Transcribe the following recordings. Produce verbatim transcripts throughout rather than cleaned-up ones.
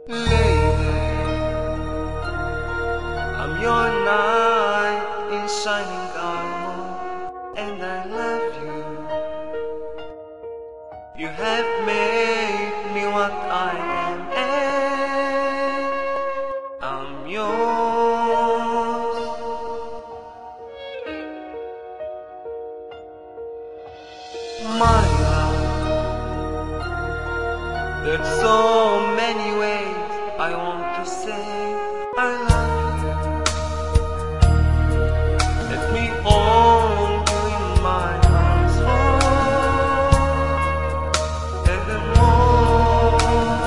Lady, I'm your knight in shining armor, and I love you. You have made me what I am, and I'm yours. My love, there's so many ways I want to say I love you. Let me hold you in my arms forevermore.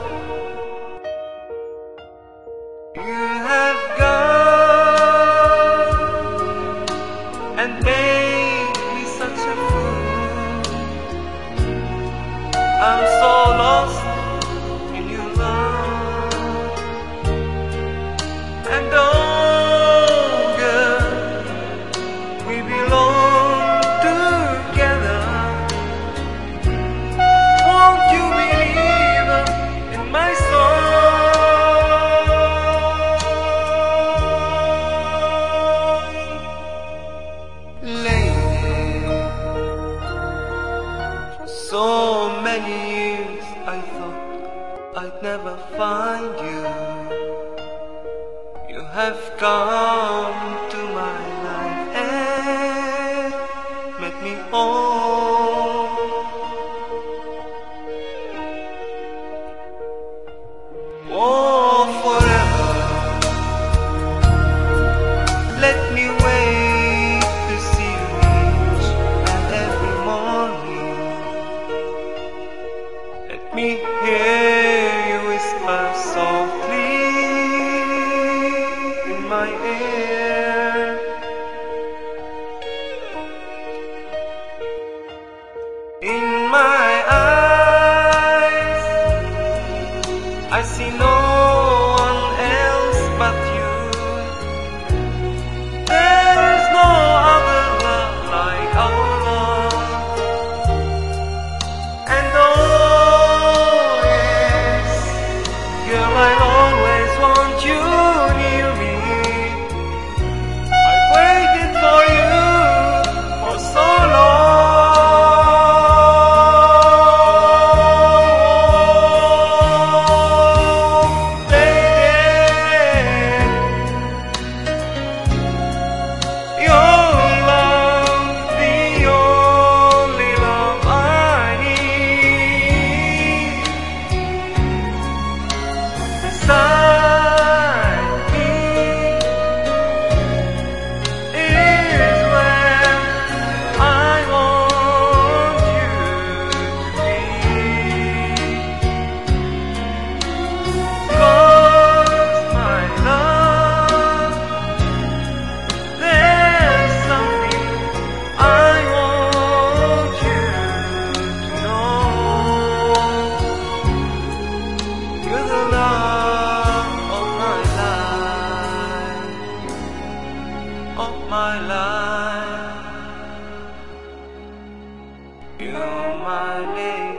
You have gone and made me such a fool. I'm so lost in your love, and oh girl, we belong together. Won't you believe in my song? Lady, for so many years I thought I'd never find you. You have come to my life and made me whole. Oh, forever, let me wait to see you each and every morning. Let me hear you whisper softly in my ear. In my eyes, I see no one else but you. There is no other love like our love. And oh yes, girl, I'll always want you near me. I've waited for you for so long. Lady, your love, the only love I need. Beside me is where I want you to be. 'Cause my love, there's something I want you to know. You're the love of my life, of my life. You're my lady.